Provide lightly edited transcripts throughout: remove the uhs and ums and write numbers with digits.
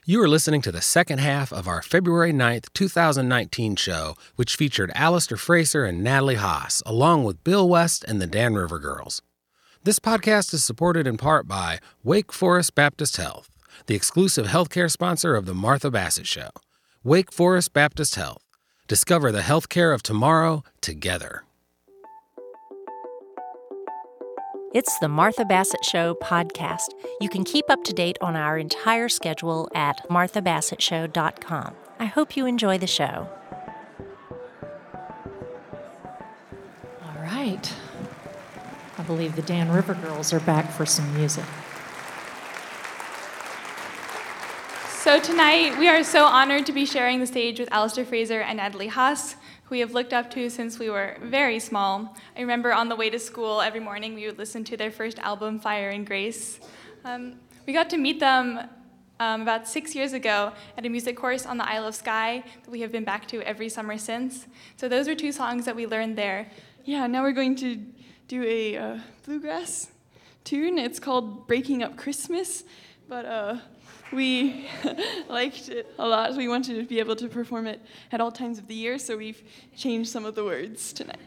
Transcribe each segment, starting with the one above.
You are listening to the second half of our February 9th, 2019 show, which featured Alistair Fraser and Natalie Haas, along with Bill West and the Dan River Girls. This podcast is supported in part by Wake Forest Baptist Health, the exclusive healthcare sponsor of The Martha Bassett Show. Wake Forest Baptist Health. Discover the healthcare of tomorrow together. It's the Martha Bassett Show podcast. You can keep up to date on our entire schedule at marthabassettshow.com. I hope you enjoy the show. All right. I believe the Dan River Girls are back for some music. So tonight, we are so honored to be sharing the stage with Alistair Fraser and Natalie Haas, who we have looked up to since we were very small. I remember on the way to school every morning we would listen to their first album, Fire and Grace. We got to meet them about 6 years ago at a music course on the Isle of Skye that we have been back to every summer since. So those were two songs that we learned there. Yeah, now we're going to do a bluegrass tune. It's called Breaking Up Christmas, but we liked it a lot. We wanted to be able to perform it at all times of the year, so we've changed some of the words tonight.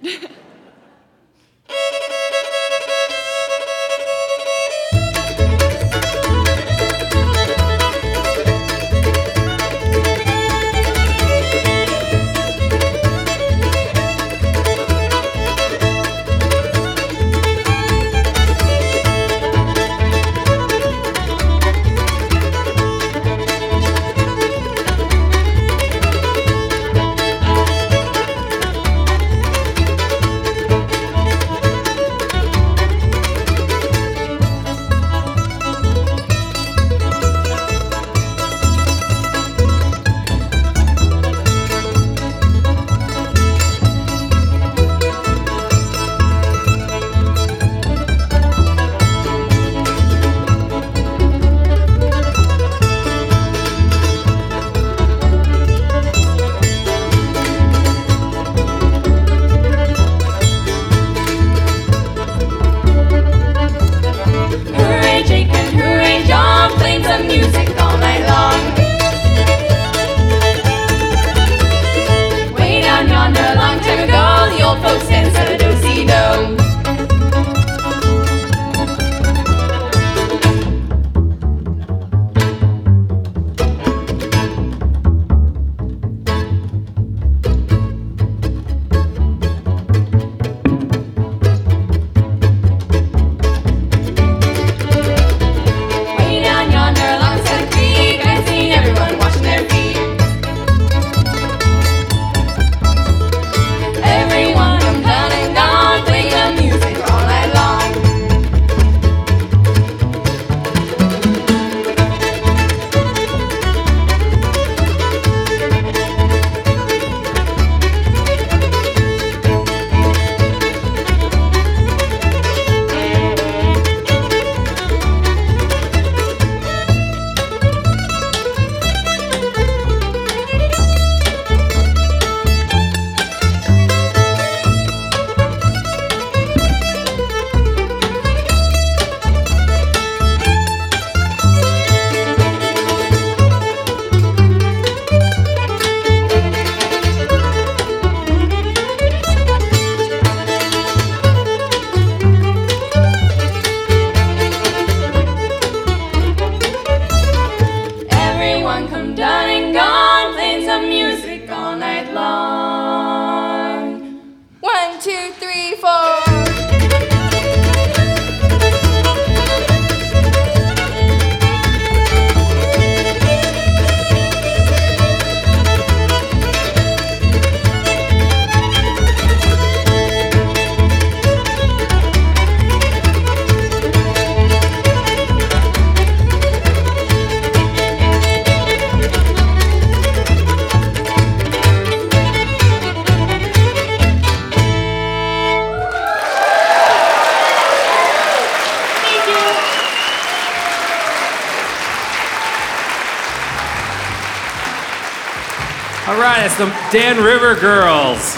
All right, it's the Dan River Girls.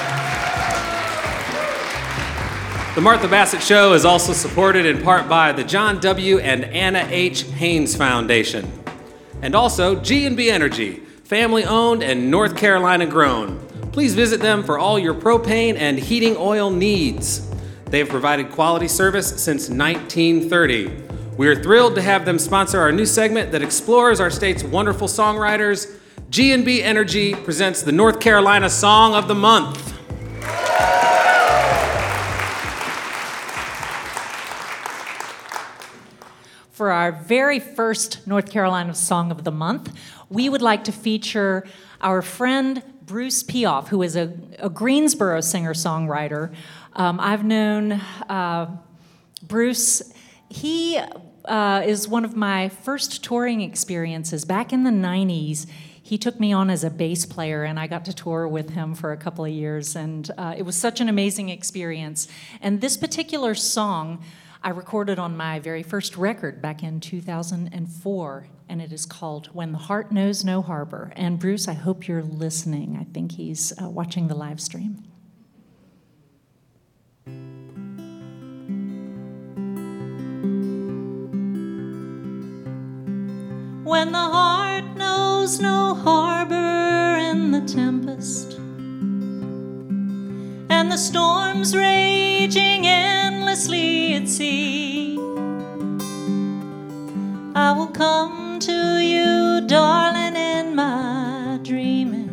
The Martha Bassett Show is also supported in part by the John W. and Anna H. Haynes Foundation. And also G&B Energy, family-owned and North Carolina grown. Please visit them for all your propane and heating oil needs. They've provided quality service since 1930. We are thrilled to have them sponsor our new segment that explores our state's wonderful songwriters. G&B Energy presents the North Carolina Song of the Month. For our very first North Carolina Song of the Month, we would like to feature our friend Bruce Pioff, who is a Greensboro singer-songwriter. I've known Bruce. He is one of my first touring experiences. Back in the 90s, he took me on as a bass player, and I got to tour with him for a couple of years, and it was such an amazing experience. And this particular song I recorded on my very first record back in 2004, and it is called When the Heart Knows No Harbor. And Bruce, I hope you're listening. I think he's watching the live stream. When the heart knows no harbor in the tempest, and the storms raging endlessly at sea, I will come to you, darling, in my dreaming,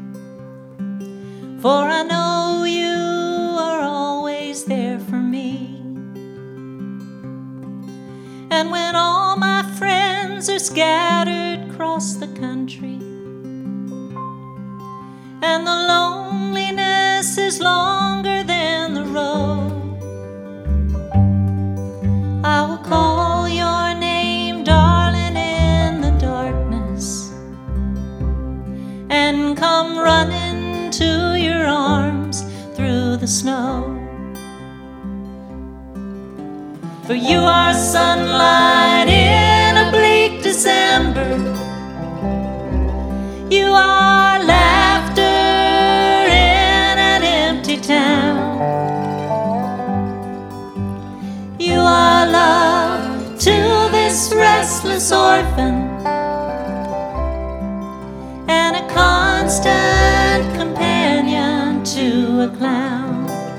for I know you are always there for me. And when all my friends are scattered across the country, and the loneliness is longer than the road, I will call your name, darling, in the darkness, and come running to your arms through the snow. For you are sunlight in a bleak December, you are laughter in an empty town, you are love to this restless orphan, and a constant companion to a clown.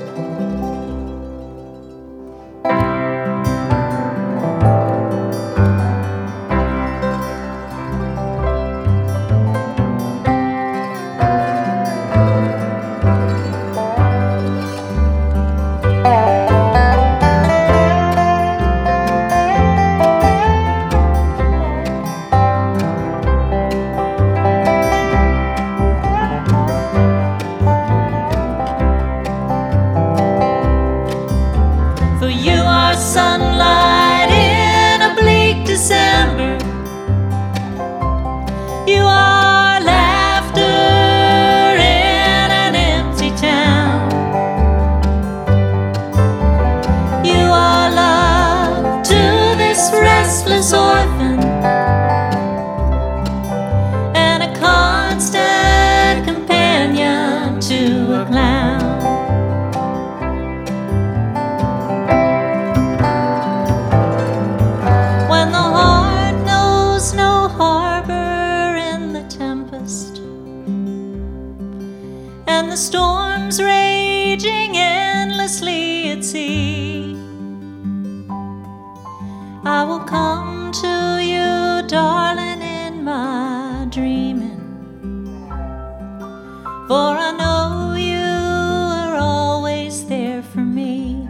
Sunlight in a bleak December, you are laughter in an empty town, you are love to this restless orphan, and a constant companion to a clown. The storms raging endlessly at sea, I will come to you, darling, in my dreaming, for I know you are always there for me.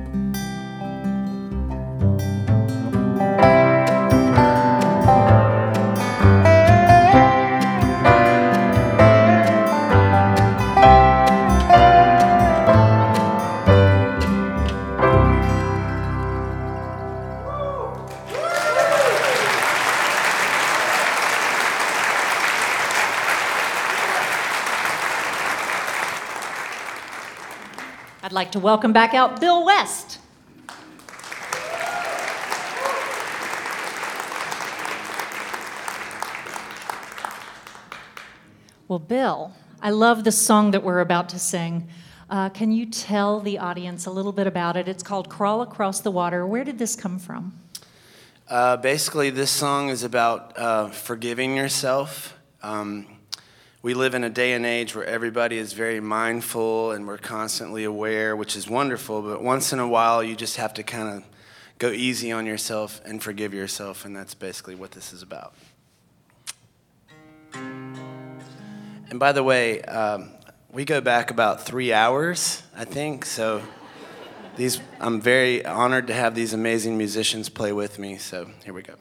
I'd like to welcome back out Bill West. Well, Bill, I love the song that we're about to sing. Can you tell the audience a little bit about it? It's called Crawl Across the Water. Where did this come from? Basically, this song is about forgiving yourself. We live in a day and age where everybody is very mindful and we're constantly aware, which is wonderful, but once in a while you just have to kind of go easy on yourself and forgive yourself, and that's basically what this is about. And by the way, we go back about 3 hours, I think, so I'm very honored to have these amazing musicians play with me, so here we go.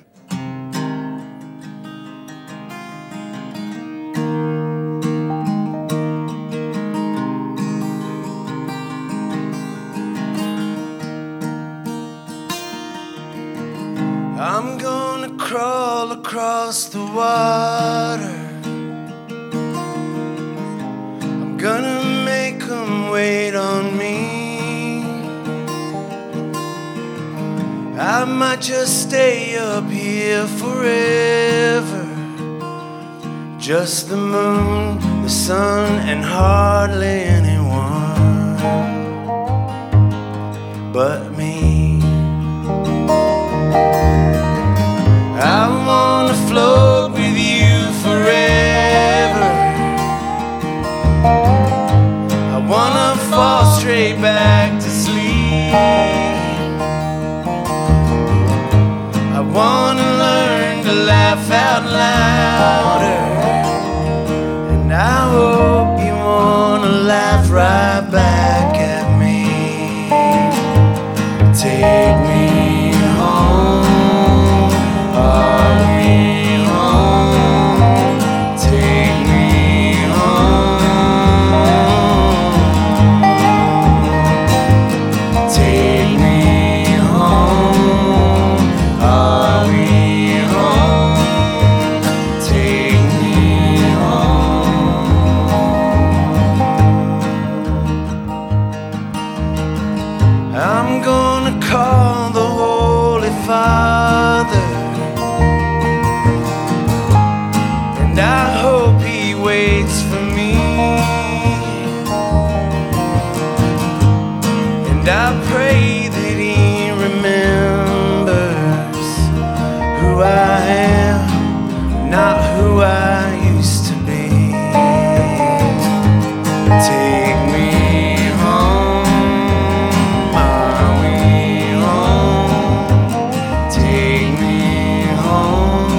I'm gonna crawl across the water. I'm gonna make 'em wait on me. I might just stay up here forever. Just the moon, the sun, and hardly anyone but me. I wanna float with you forever. I wanna fall straight back to sleep. I wanna learn to laugh out louder. And I hope you wanna laugh right back at me. Take me home. Are we home? Take me home. Take me home. Are we home? Take me home. I'm gonna call the Holy Father. I hope he waits for me. And I pray that he remembers who I am, not who I used to be. Take me home. Are we home? Take me home.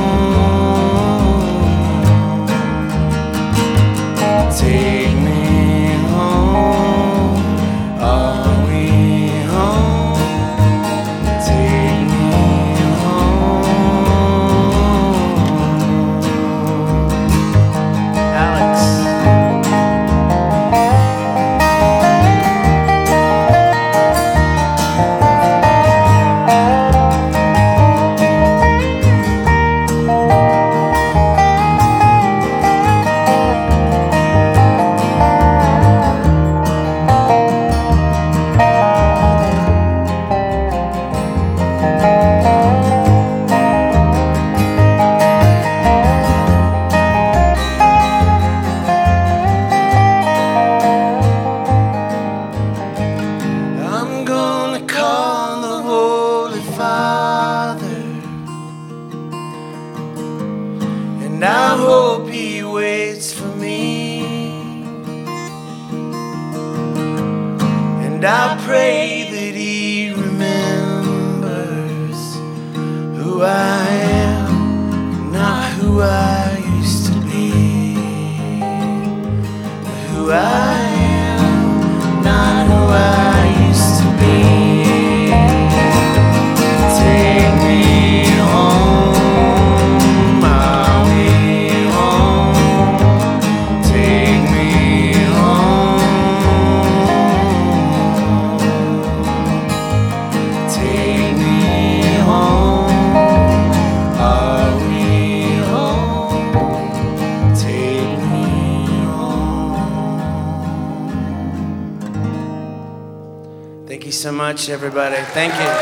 Take me home. Are we home? Take me home. Alex. I'm gonna call the Holy Father, and I hope he waits for me. And I pray that he remembers who I am, not who I used to be. Who I am, not who I used to be. Take me home. Are we home? Take me home. Take me home. Are we home? Take me home. Thank you so much, everybody. Thank you.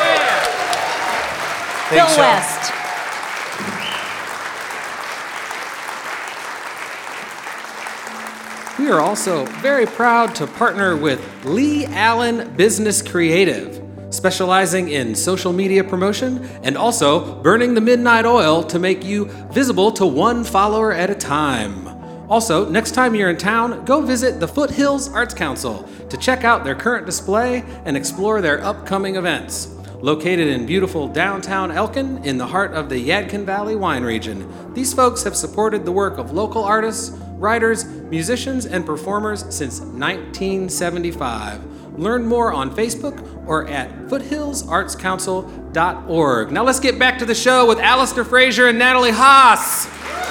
Bill Thanks, y'all. West. We are also very proud to partner with Lee Allen Business Creative, specializing in social media promotion and also burning the midnight oil to make you visible to one follower at a time. Also, next time you're in town, go visit the Foothills Arts Council to check out their current display and explore their upcoming events. Located in beautiful downtown Elkin in the heart of the Yadkin Valley wine region, these folks have supported the work of local artists, writers, musicians, and performers since 1975. Learn more on Facebook or at foothillsartscouncil.org. Now let's get back to the show with Alistair Fraser and Natalie Haas.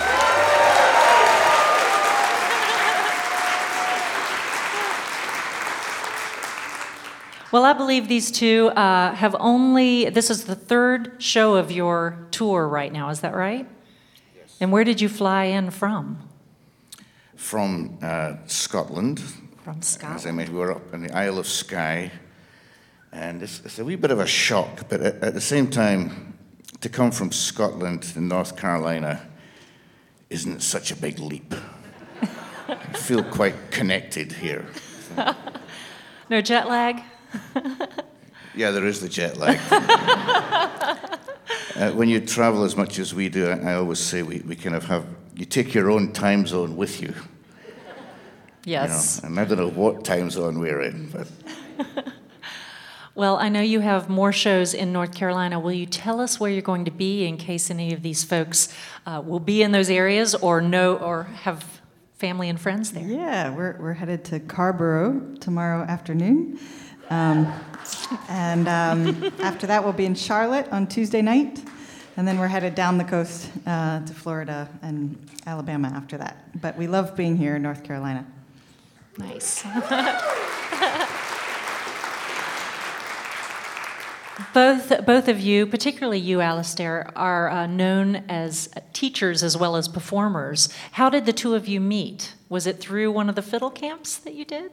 Well, I believe these two this is the third show of your tour right now, is that right? Yes. And where did you fly in from? From Scotland. From Scotland. As I mentioned, we were up in the Isle of Skye. And it's a wee bit of a shock, but at the same time, to come from Scotland to North Carolina isn't such a big leap. I feel quite connected here. No jet lag? Yeah, there is the jet lag. When you travel as much as we do, I always say we kind of you take your own time zone with you. Yes. And I don't know what time zone we're in, but... Well, I know you have more shows in North Carolina. Will you tell us where you're going to be in case any of these folks will be in those areas or have family and friends there? Yeah, we're headed to Carrboro tomorrow afternoon. After that, we'll be in Charlotte on Tuesday night. And then we're headed down the coast to Florida and Alabama after that. But we love being here in North Carolina. Nice. Both of you, particularly you, Alistair, are known as teachers as well as performers. How did the two of you meet? Was it through one of the fiddle camps that you did?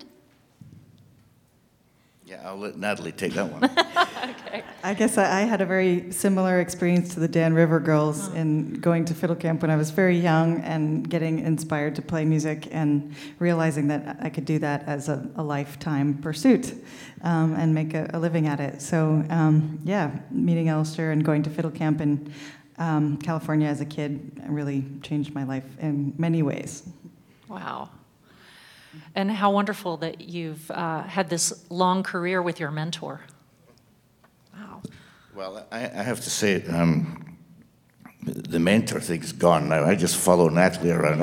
Yeah, I'll let Natalie take that one. Okay. I guess I had a very similar experience to the Dan River Girls in going to fiddle camp when I was very young and getting inspired to play music and realizing that I could do that as a lifetime pursuit and make a living at it. So, meeting Alistair and going to fiddle camp in California as a kid really changed my life in many ways. Wow. And how wonderful that you've had this long career with your mentor. Wow. Well, I have to say, the mentor thing's gone now. I just follow Natalie around.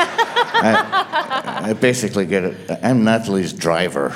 I basically get it. I'm Natalie's driver.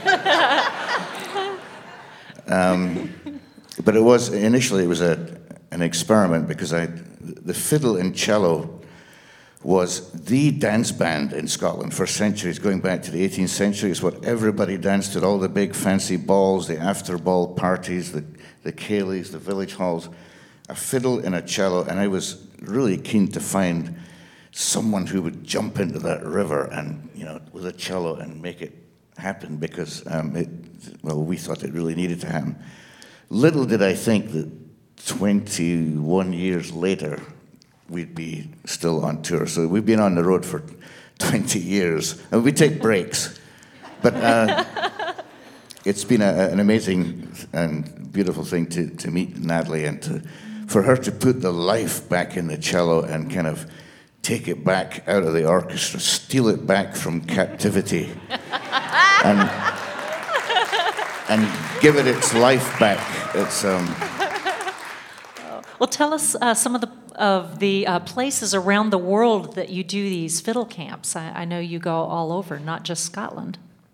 But it was an experiment because the fiddle and cello was the dance band in Scotland for centuries, going back to the 18th century. It's what everybody danced at, all the big fancy balls, the after-ball parties, the ceilidhs, the village halls, a fiddle and a cello, and I was really keen to find someone who would jump into that river and, with a cello and make it happen because, we thought it really needed to happen. Little did I think that 21 years later, we'd be still on tour. So we've been on the road for 20 years. And we take breaks. But it's been an amazing and beautiful thing to meet Natalie and for her to put the life back in the cello and kind of take it back out of the orchestra, steal it back from captivity, and give it its life back. It's Well, tell us some of the places around the world that you do these fiddle camps. I know you go all over, not just Scotland.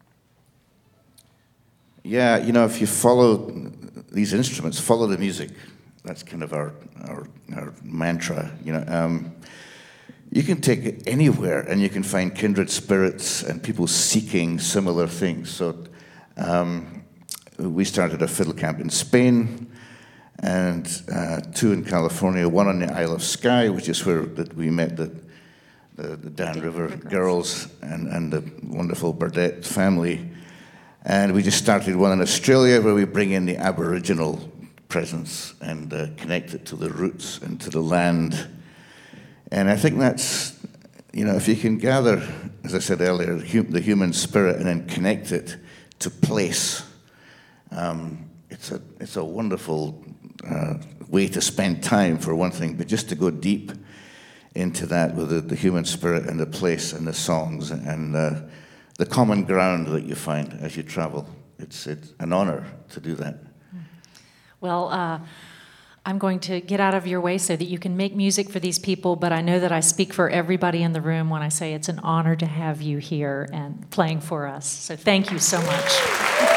Yeah, if you follow these instruments, follow the music. That's kind of our mantra. You can take it anywhere, and you can find kindred spirits and people seeking similar things. So we started a fiddle camp in Spain, and 2 in California, 1 on the Isle of Skye, which is where we met the Dan River Girls and the wonderful Burdett family. And we just started one in Australia where we bring in the Aboriginal presence and connect it to the roots and to the land. And I think that's, if you can gather, as I said earlier, the human spirit and then connect it to place, it's a wonderful way to spend time, for one thing, but just to go deep into that with the human spirit and the place and the songs and the common ground that you find as you travel. It's an honor to do that. Well, I'm going to get out of your way so that you can make music for these people, but I know that I speak for everybody in the room when I say it's an honor to have you here and playing for us. So thank you so much.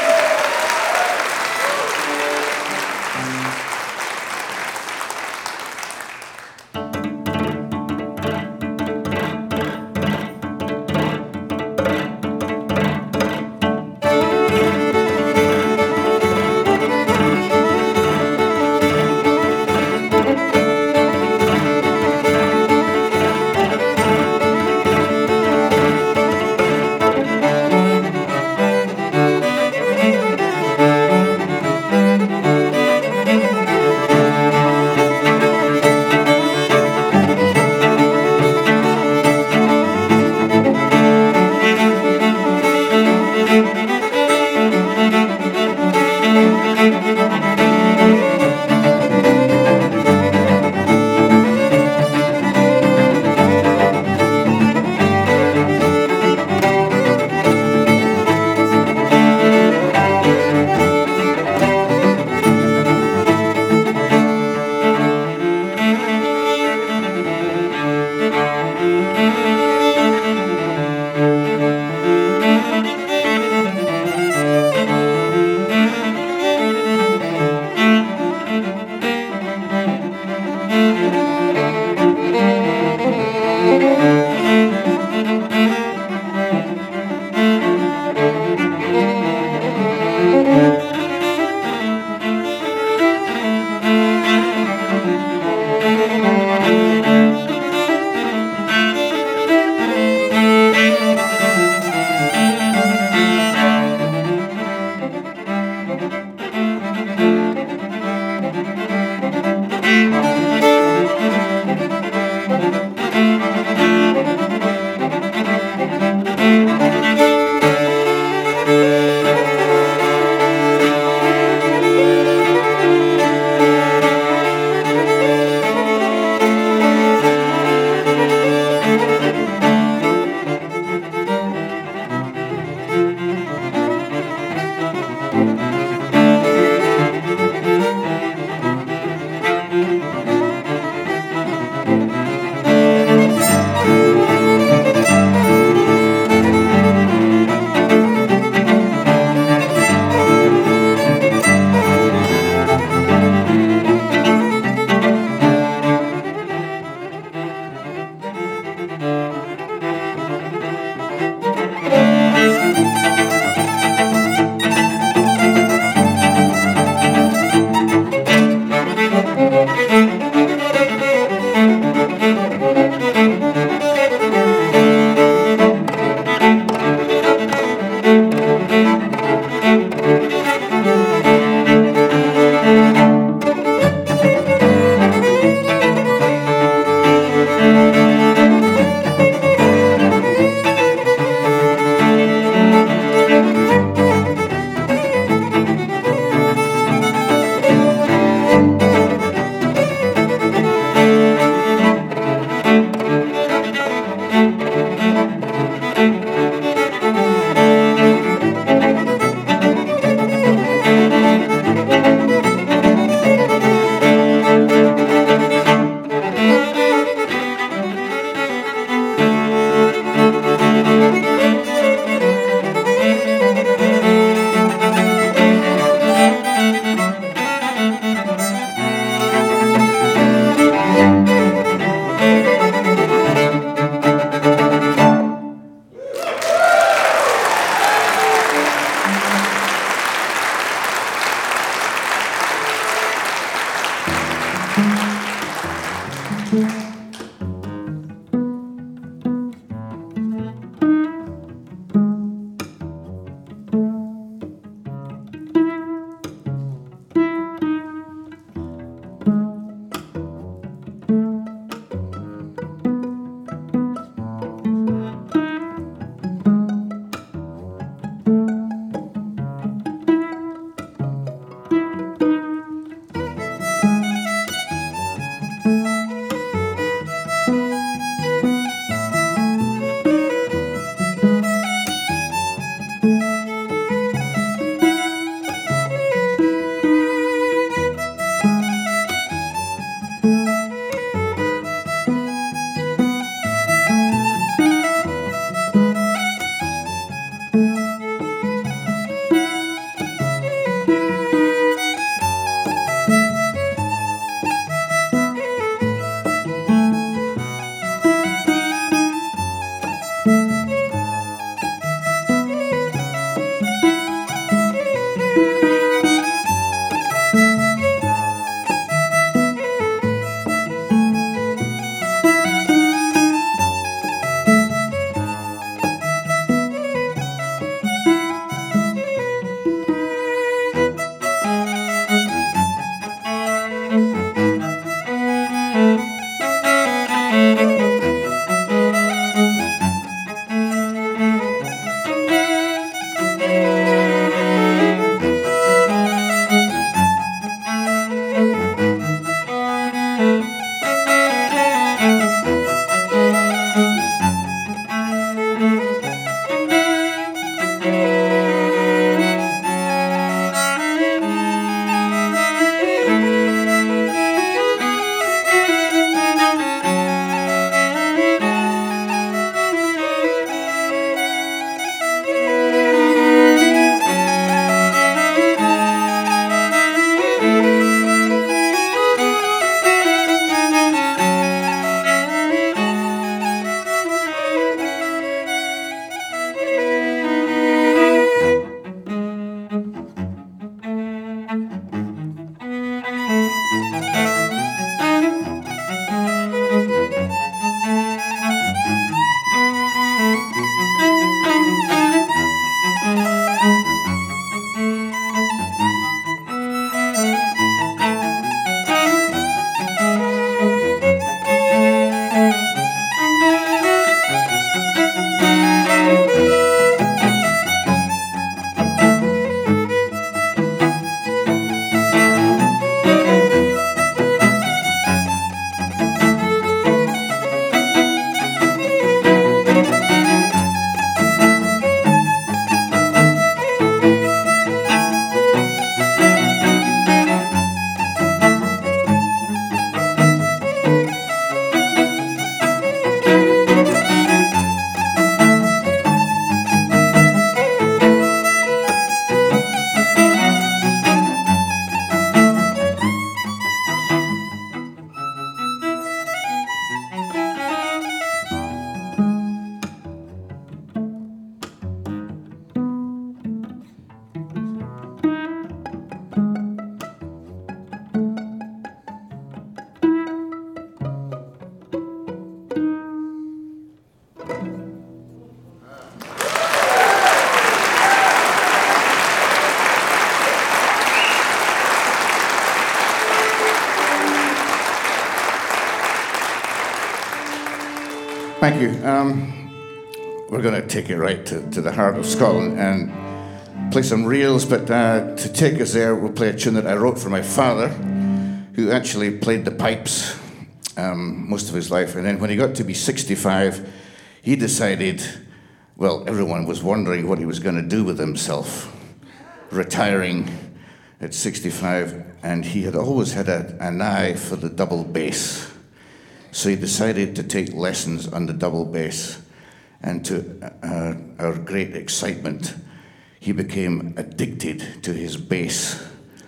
Thank you. We're going to take it right to the heart of Scotland and play some reels, but to take us there, we'll play a tune that I wrote for my father, who actually played the pipes most of his life. And then when he got to be 65, he decided, well, everyone was wondering what he was going to do with himself, retiring at 65, and he had always had an eye for the double bass. So he decided to take lessons on the double bass, and to our great excitement, he became addicted to his bass.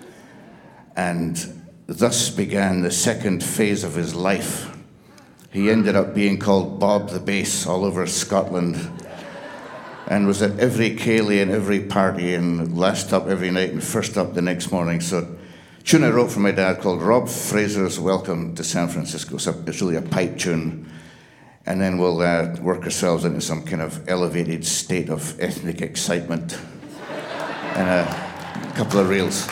And thus began the second phase of his life. He ended up being called Bob the Bass all over Scotland, and was at every ceilidh and every party, and last up every night and first up the next morning. So, tune I wrote for my dad called Rob Fraser's Welcome to San Francisco. So it's really a pipe tune. And then we'll work ourselves into some kind of elevated state of ethnic excitement. And a couple of reels.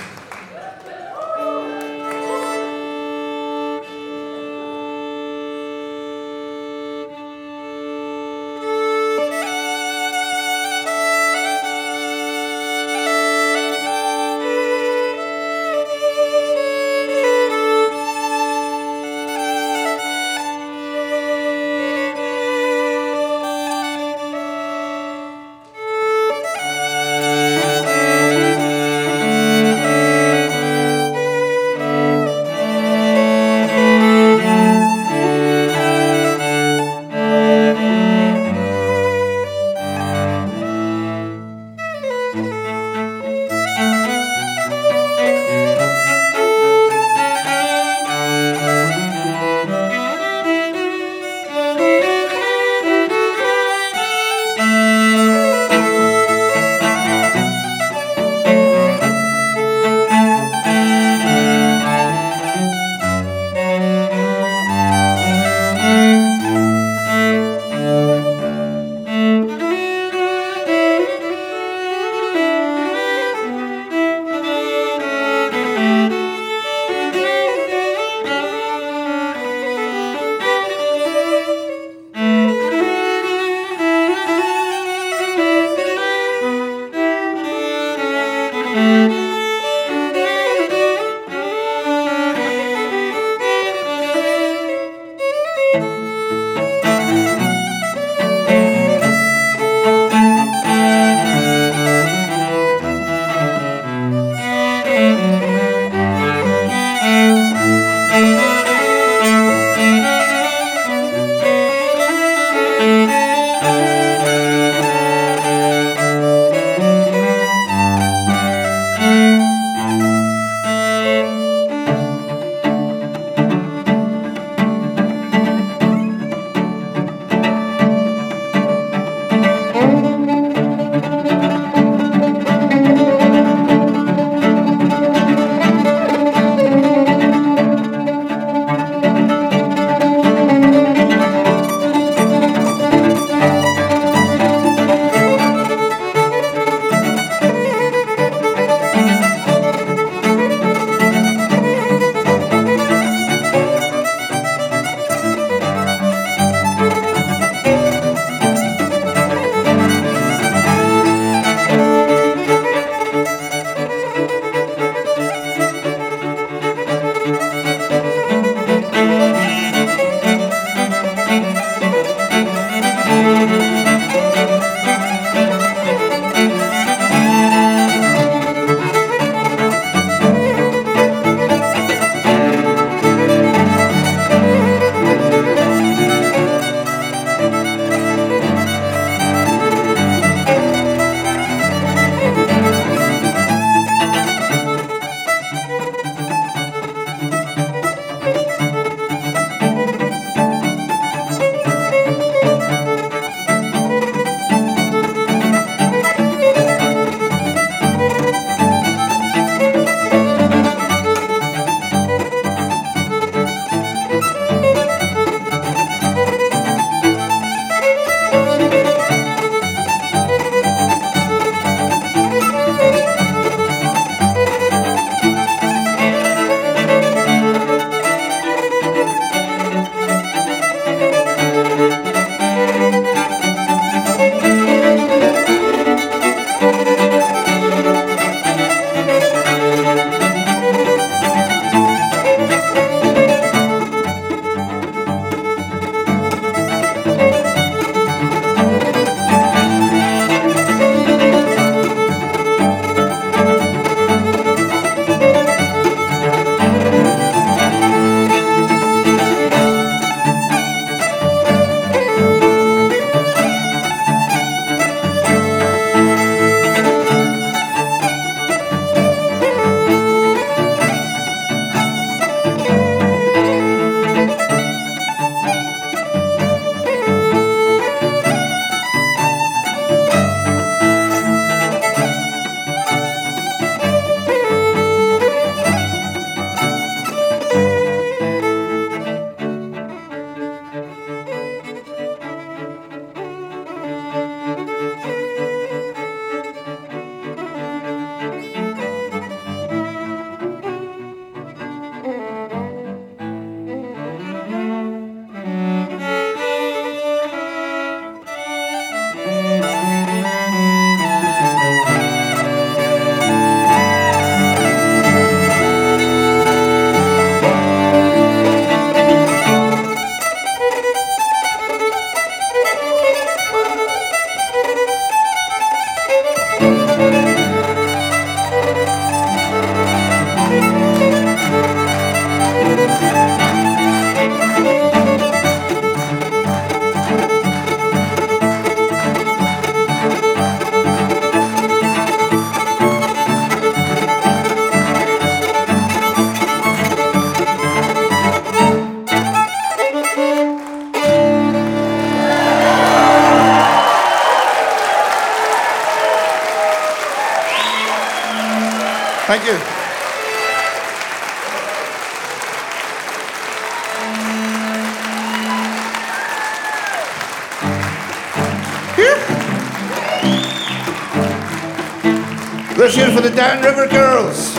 Thank you. Let's hear it for the Dan River Girls.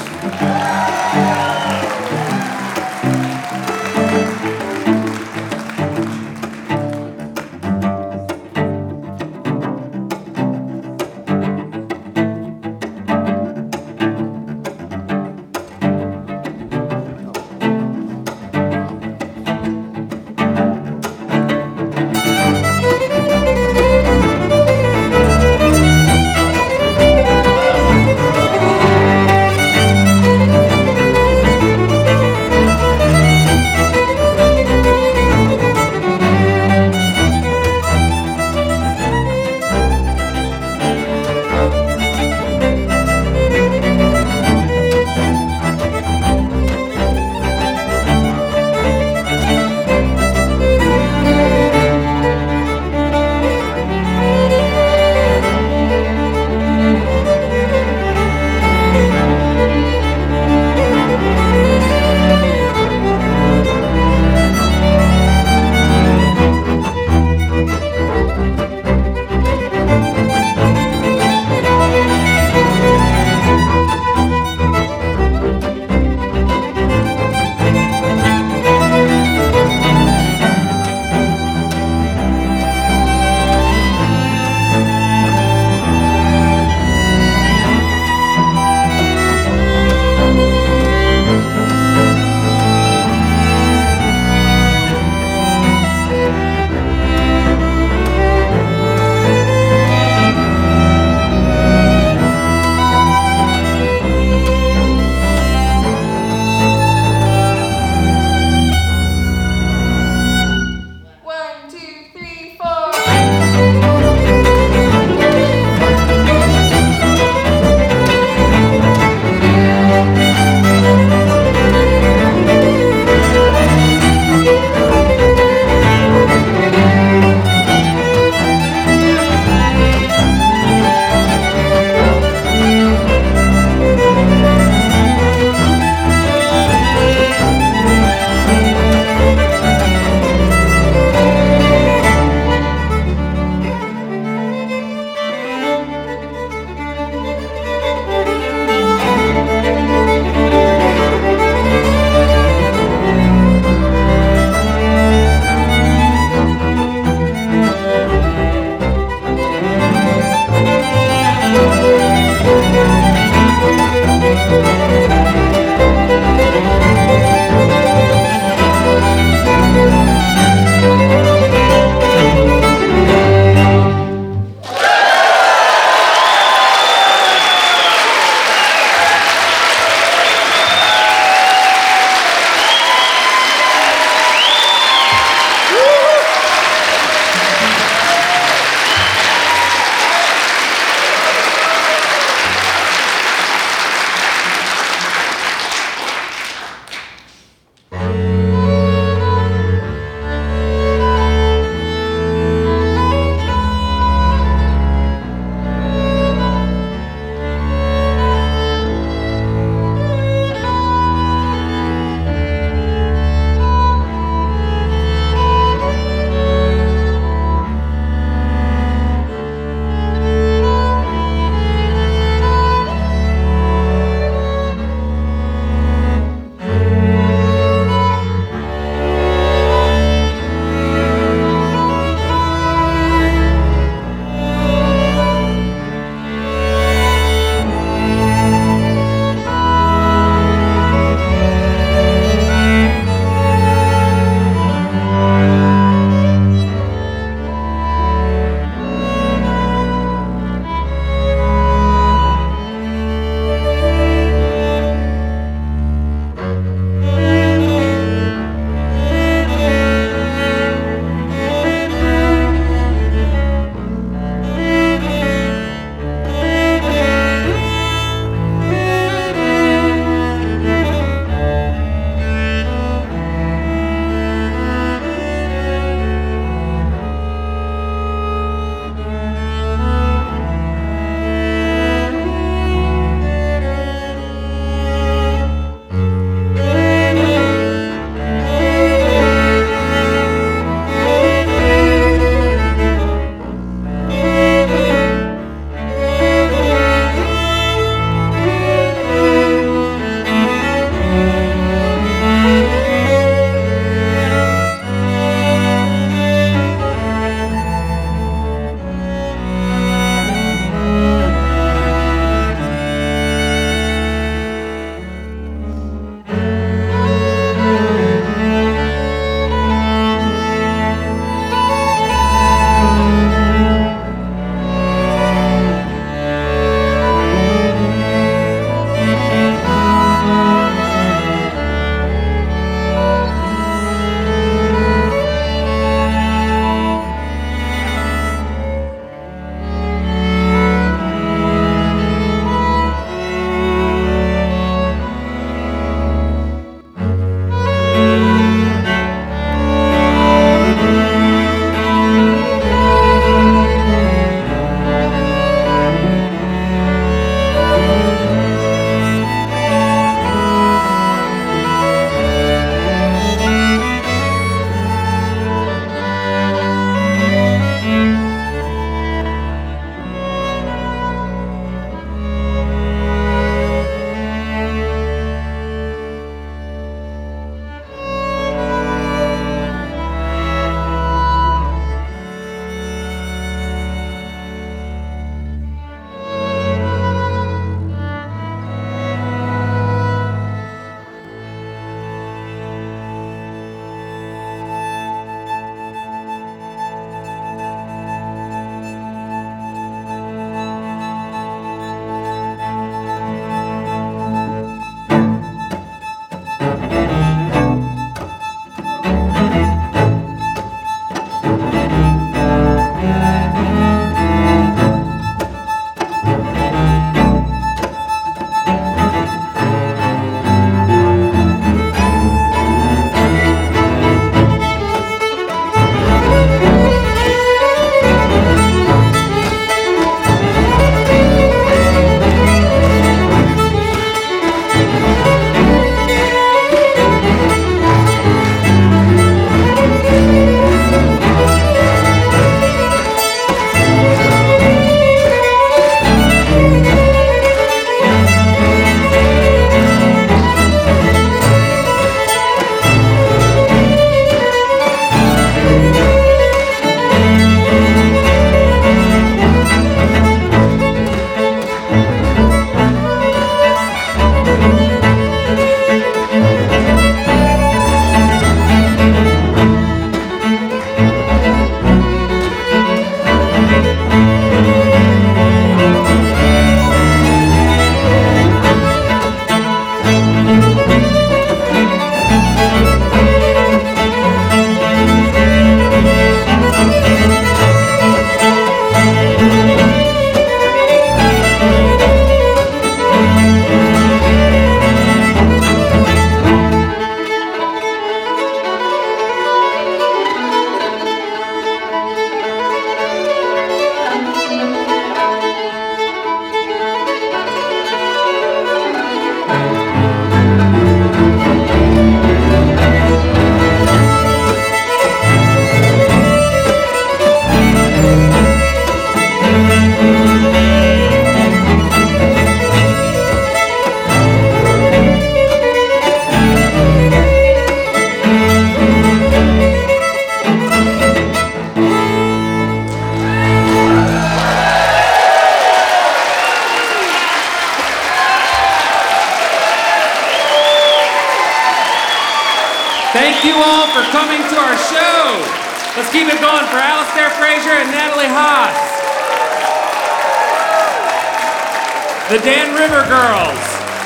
the Dan River Girls,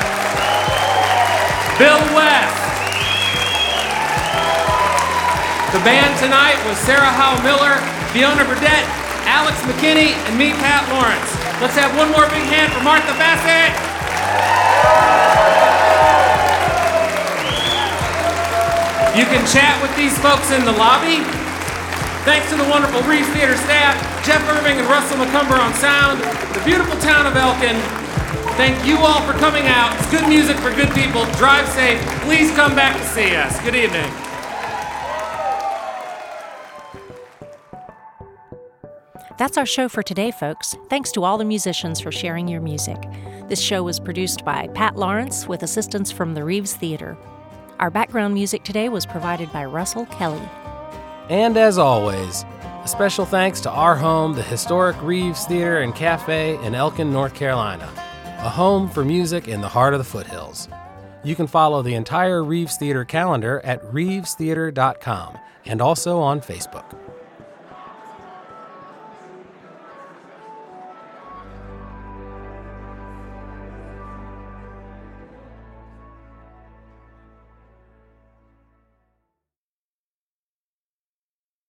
Bill West. The band tonight was Sarah Howe Miller, Fiona Burdette, Alex McKinney, and me, Pat Lawrence. Let's have one more big hand for Martha Bassett. You can chat with these folks in the lobby. Thanks to the wonderful Reeves Theater staff, Jeff Irving and Russell McCumber on sound, the beautiful town of Elkin. Thank you all for coming out. It's good music for good people. Drive safe. Please come back to see us. Good evening. That's our show for today, folks. Thanks to all the musicians for sharing your music. This show was produced by Pat Lawrence with assistance from the Reeves Theater. Our background music today was provided by Russell Kelly. And as always, a special thanks to our home, the historic Reeves Theater and Cafe in Elkin, North Carolina, a home for music in the heart of the foothills. You can follow the entire Reeves Theater calendar at reevestheater.com and also on Facebook.